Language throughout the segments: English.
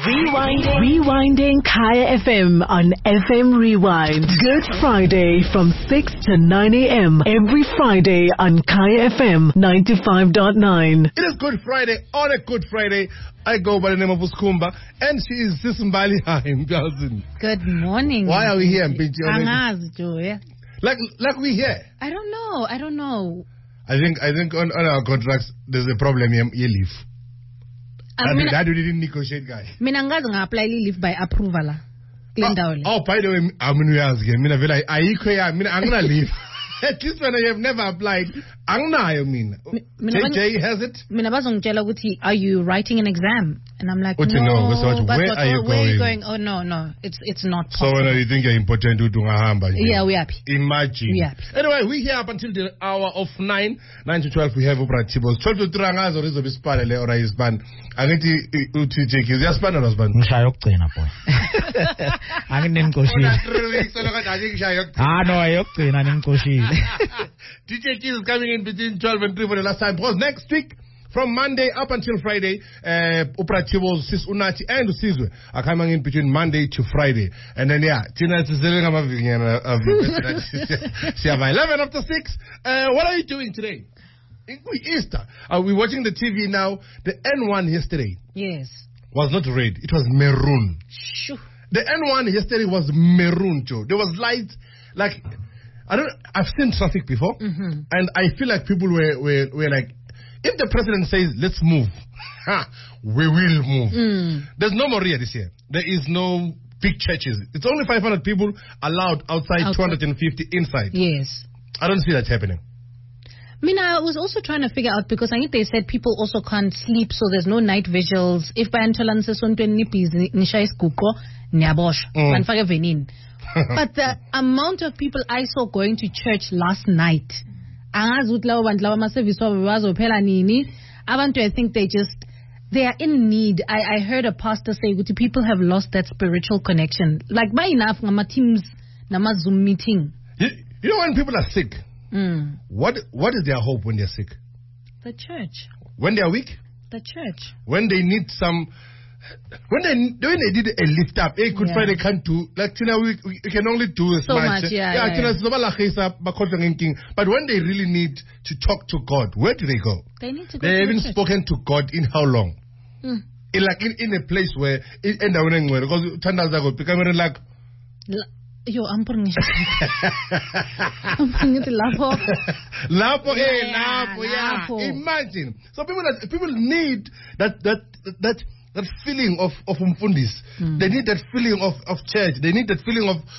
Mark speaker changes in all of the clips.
Speaker 1: Rewinding Kaya FM on FM Rewind. Good Friday from 6 to 9 a.m. every Friday on Kaya FM 95.9.
Speaker 2: It is Good Friday. On a Good Friday, I go by the name of Uskumba, and she is Sisimbali Haim.
Speaker 3: Good morning.
Speaker 2: Why are we here, Binti? Like we here?
Speaker 3: I don't know.
Speaker 2: I think on our contracts there's a problem here. You leave. That we didn't negotiate, guy.
Speaker 3: Mina ngazi nga-apply leave by approval.
Speaker 2: Oh, by the way, I'm going to ask you. I'm going to leave. At least when I have never applied, JJ has it.
Speaker 3: Are you writing an exam? And I'm like,
Speaker 2: where are you going?
Speaker 3: Oh no, it's not possible.
Speaker 2: So when you think you're important to do a hamba?
Speaker 3: Yeah, we're happy.
Speaker 2: Imagine.
Speaker 3: We're happy.
Speaker 2: Anyway, we're here up until the hour of 9 to 12. We have Ubra Tibos. 12 to 3 hours or is a bispale or is ban. I think UTJ is just ban or husband.
Speaker 4: I'm in Koshi. No, I am Koshi.
Speaker 2: DJ Keys is coming in between 12 and 3 for the last time. Because next week, from Monday up until Friday, Uprachibos, Sis Unati, and Sizwe are coming in between Monday to Friday. And then, Tina is selling a 11 after 6. What are you doing today? Easter. Are we watching the TV now? The N1 yesterday.
Speaker 3: Yes.
Speaker 2: Was not red. It was maroon.
Speaker 3: Shoo.
Speaker 2: The N1 yesterday was maroon, Joe. There was light, like, I've seen traffic before, and I feel like people were like, if the president says, let's move, we will move. There's no Moria this year. There is no big churches. It's only 500 people allowed outside. 250 inside.
Speaker 3: Yes.
Speaker 2: I don't see that happening.
Speaker 3: I was also trying to figure out, because I think they said people also can't sleep, so there's no night visuals. If by Antolanse but the amount of people I saw going to church last night, I think they are in need. I heard a pastor say people have lost that spiritual connection. Like by enough teams Zoom meeting.
Speaker 2: You know when people are sick, what is their hope when they're sick?
Speaker 3: The church.
Speaker 2: When they are weak?
Speaker 3: The church.
Speaker 2: When they need some. When they did a lift up, Good Friday can't do, like, we can only do
Speaker 3: so much.
Speaker 2: But when they really need to talk to God, where do they go?
Speaker 3: They need to go.
Speaker 2: They haven't spoken to God in how long? In a place where it end up because Tandazago become like.
Speaker 3: Yo, I'm putting it.
Speaker 2: Lapo, yeah. Imagine. So people need that feeling of umfundis. They need that feeling of church. They need that feeling of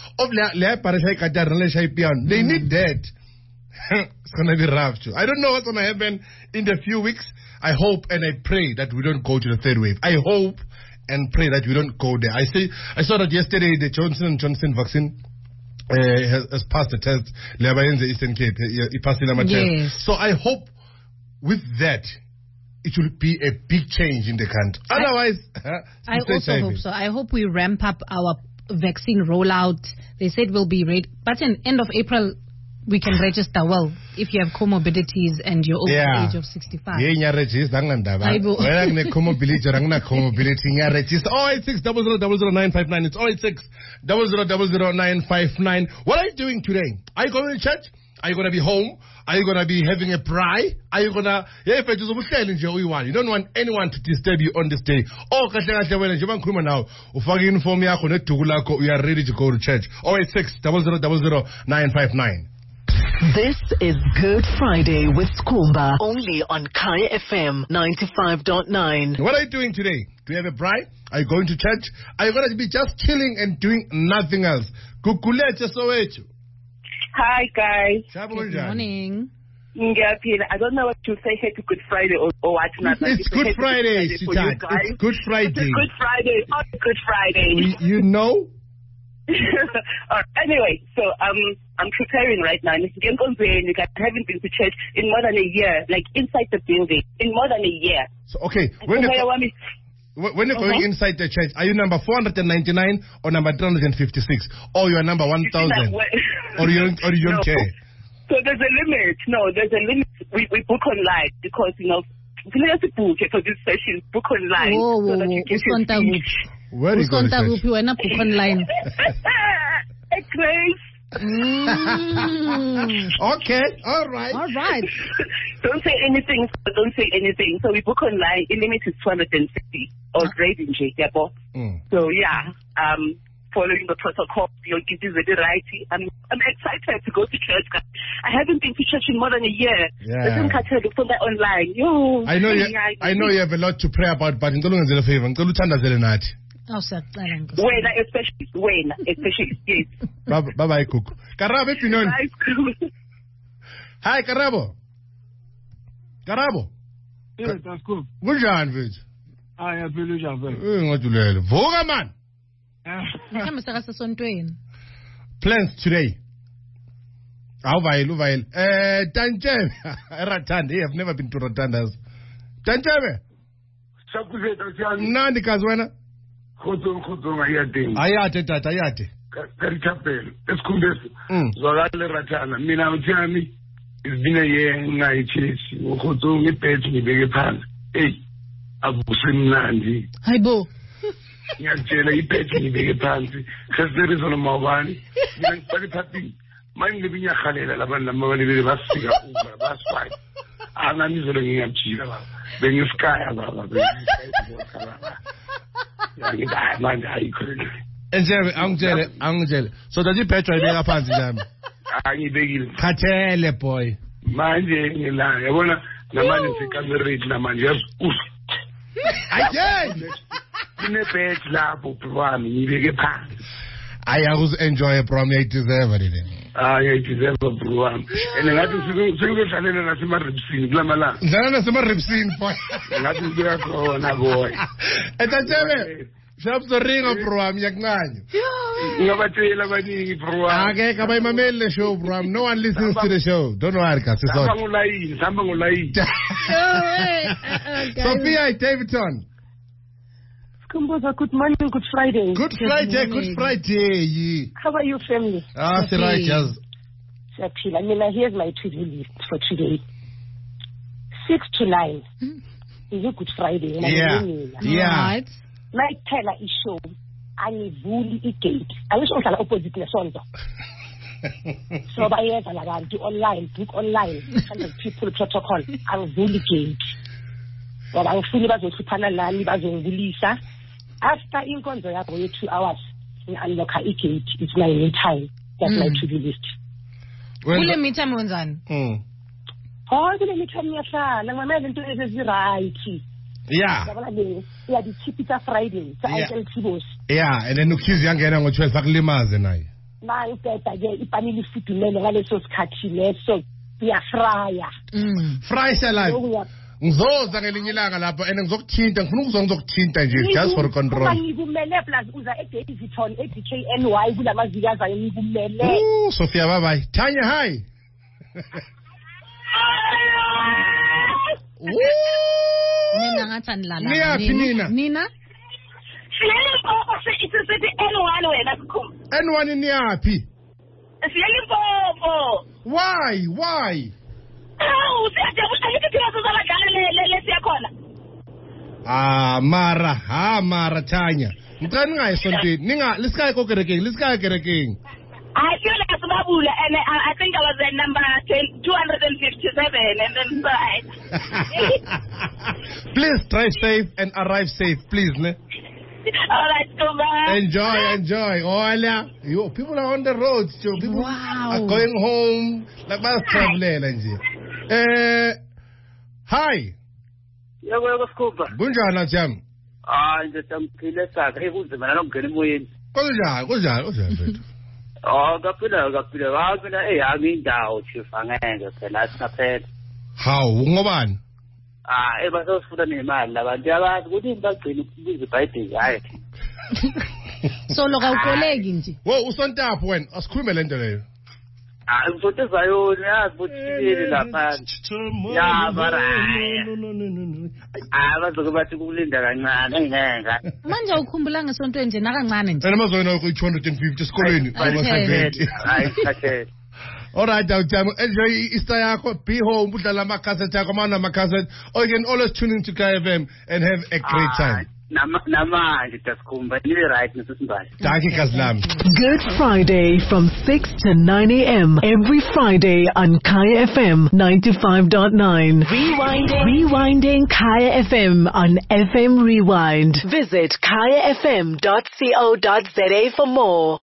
Speaker 2: they need that. It's gonna be rough too. I don't know what's gonna happen in the few weeks. I hope and I pray that we don't go to the third wave. I hope and pray that we don't go there. I saw that yesterday the Johnson & Johnson vaccine has passed the test. Eastern Cape, it passed the test. So I hope with that it will be a big change in the country. Otherwise,
Speaker 3: I also hope so. I hope we ramp up our vaccine rollout. They said we'll be ready, but in end of April we can register well if you have comorbidities and you're over the age of 65.
Speaker 2: Yeah, register. It's 086-000959. What are you doing today? Are you going to church? Are you going to be home? Are you going to be having a prayer? Are you going to... You don't want anyone to disturb you on this day. Oh, we are ready to go to church. 086-000959.
Speaker 1: This is Good Friday with Skumba, only on Kaya FM 95.9.
Speaker 2: What are you doing today? Do you have a bride? Are you going to church? Are you going to be just chilling and doing nothing else?
Speaker 5: Hi, guys.
Speaker 3: Good morning.
Speaker 5: I don't know what to say here to Good Friday or what not.
Speaker 2: It's Good Friday, it's Good Friday.
Speaker 5: It's Good Friday. Oh, Good Friday.
Speaker 2: You know?
Speaker 5: Anyway, so I'm preparing right now. I haven't been to church in more than a year, like inside the building, in more than a year.
Speaker 2: So, okay, when you're going inside the church, are you number 499 or number 356? Or you're number 1000? or you don't care?
Speaker 5: So there's a limit. No, there's a limit. We book online because, for this session, book online.
Speaker 3: Whoa,
Speaker 5: so that you get your seat.
Speaker 2: Where do you go to church?
Speaker 3: Book online.
Speaker 5: At Grace.
Speaker 2: Okay, all right.
Speaker 5: Don't say anything. So we book online. The limit is 250 or grade in J. So yeah, following the protocol, you'll give this very right. I'm excited to go to church. I haven't been to church in more than a year.
Speaker 2: Yeah.
Speaker 5: Online. Yo,
Speaker 2: I know you have a lot to pray about, but in the favor,
Speaker 3: Oh, sir.
Speaker 5: When, especially, yes.
Speaker 2: Bye-bye, Kuku. Karabo, if you know. Hi, Karabo.
Speaker 6: Yes, that's cool.
Speaker 2: Good job, Vij.
Speaker 6: I have village of them.
Speaker 2: What you learn? Voga, man. Plans today. How vile. Tanjeme. Ratanda. I've never been to Ratandas. Tanjeme. Nandi Kazwana. Ayate tata ayate.
Speaker 6: Karichapel. Eskumbesi. Zorale Ratana. Mina mchami. It's been a year ngai chesi. Ukhutu ngiphethe ngibeke phansi. Hey. Abusemnandi.
Speaker 3: Hayibo.
Speaker 6: Ngiyatshela iphethe ngibeke phansi. Khasere zona mawani. Mina ngibali phathi. Manje ngibinyakhalela labantu lamabali basifika uba basifaya. Anganizolo ngiyamjika baba. Bengisikaya baba.
Speaker 2: Angele. So does it petrol in pants jam? Katele boy.
Speaker 6: Manje ngila yabona namanje sikameri namanje ine page lapho wami ngibeke phansi.
Speaker 2: I always enjoy a prom 8 to 7 it.
Speaker 6: It is ever wami. And ngathi sikudlalela nasema ripsini kulamala.
Speaker 2: Dlala nasema ripsini boy.
Speaker 6: Ngathi kuyakhona boy.
Speaker 2: Etatshele. Shop the ring of prom yaknganyo.
Speaker 6: Ngabatshela abaningi prom.
Speaker 2: Okay, kabayimamele le show prom. No one listens to the show. Don't worry, guys.
Speaker 6: Samba ngolayini.
Speaker 2: Sophia Davidson.
Speaker 5: Kumboza, good morning, good Friday.
Speaker 2: Good Friday.
Speaker 5: How are you, family?
Speaker 2: Right, yes.
Speaker 5: Here's my to-do list for today. 6 to 9 is a Good Friday.
Speaker 2: Yeah.
Speaker 5: Night teller is show. Angivuli igate. Angisho ngihlala opposite nesonto. So bayenza la do online, book online, 100 people protocol. Angivuli gate. Ngoba angifuni bazothuphana nami bazongibulisa. After inkonzo yakho ye 2 hours, ngi-unlocka igate. It's my new time. That's my to-do list.
Speaker 3: Kule meetime wenzani?
Speaker 5: Kule meetime ngiyahlala ngamele into ezi-right.
Speaker 2: Yeah.
Speaker 5: Yeah, the Chipita Friday.
Speaker 2: Yeah, and then ukhizi yangena ngo-12 akulimaze naye.
Speaker 5: Na uketa ke ipanili futhumele ngaleso sikhathi leso iyafrya.
Speaker 2: Fry live. Ngizoza ngelinye ilanga lapho and ngizokuthinta ngifuna ngizokuthinta nje just for control.
Speaker 5: Ngikumele plus uza eDavidson eDKNY kulamaziki azayo ngikumele.
Speaker 2: Sophia bye. Tanya hi.
Speaker 3: Nina ngathani
Speaker 2: Nina.
Speaker 3: Nina?
Speaker 5: Siyalimpopo sithi N1 wena sikhulu.
Speaker 2: N1 ni yapi?
Speaker 5: Siyalimpopo.
Speaker 2: Why?
Speaker 5: Siyajabula ngithi sizobadlala lesiyakhona.
Speaker 2: Mara Tanya. Ngicela ningayisontweni. Lisikaye kerekeng.
Speaker 5: I feel like Babula, and I think I was at number 257, and then
Speaker 2: Please drive safe and arrive safe, please. Ne?
Speaker 5: All right, so bye.
Speaker 2: Enjoy. Oh, people are on the roads, too. People are going home. Like bus traveling. Hi.
Speaker 7: Yeah, where was Cooper?
Speaker 2: Bunjana Jam.
Speaker 7: I'm who's the man? I don't get him in.
Speaker 2: What's
Speaker 7: Gapila, I mean, doubt you find and that's not bad.
Speaker 2: How? Woman?
Speaker 7: It was also for the name, but wouldn't that be the fighting guy?
Speaker 3: So, look out, colleague.
Speaker 2: Well, who's on top when a scrimmage in the
Speaker 7: I'm so tired, I only have put it up. Yeah, but I was about to go in there and
Speaker 3: Manja ukumbulanga sonto nje nakancane nje.
Speaker 2: Amazona ku 250 skoleni. All right, enjoy Easter yakho. Be home, udlala amacassette yakho, mana amacassette. Or you can always tune into KFM and have a great time.
Speaker 7: namanje dasikhumba nibe right nesimbali.
Speaker 2: Dankie Kazlam.
Speaker 1: Good Friday from 6 to 9 a.m. every Friday on Kaya FM 95.9. Rewinding Kaya FM on FM Rewind. Visit kayafm.co.za for more.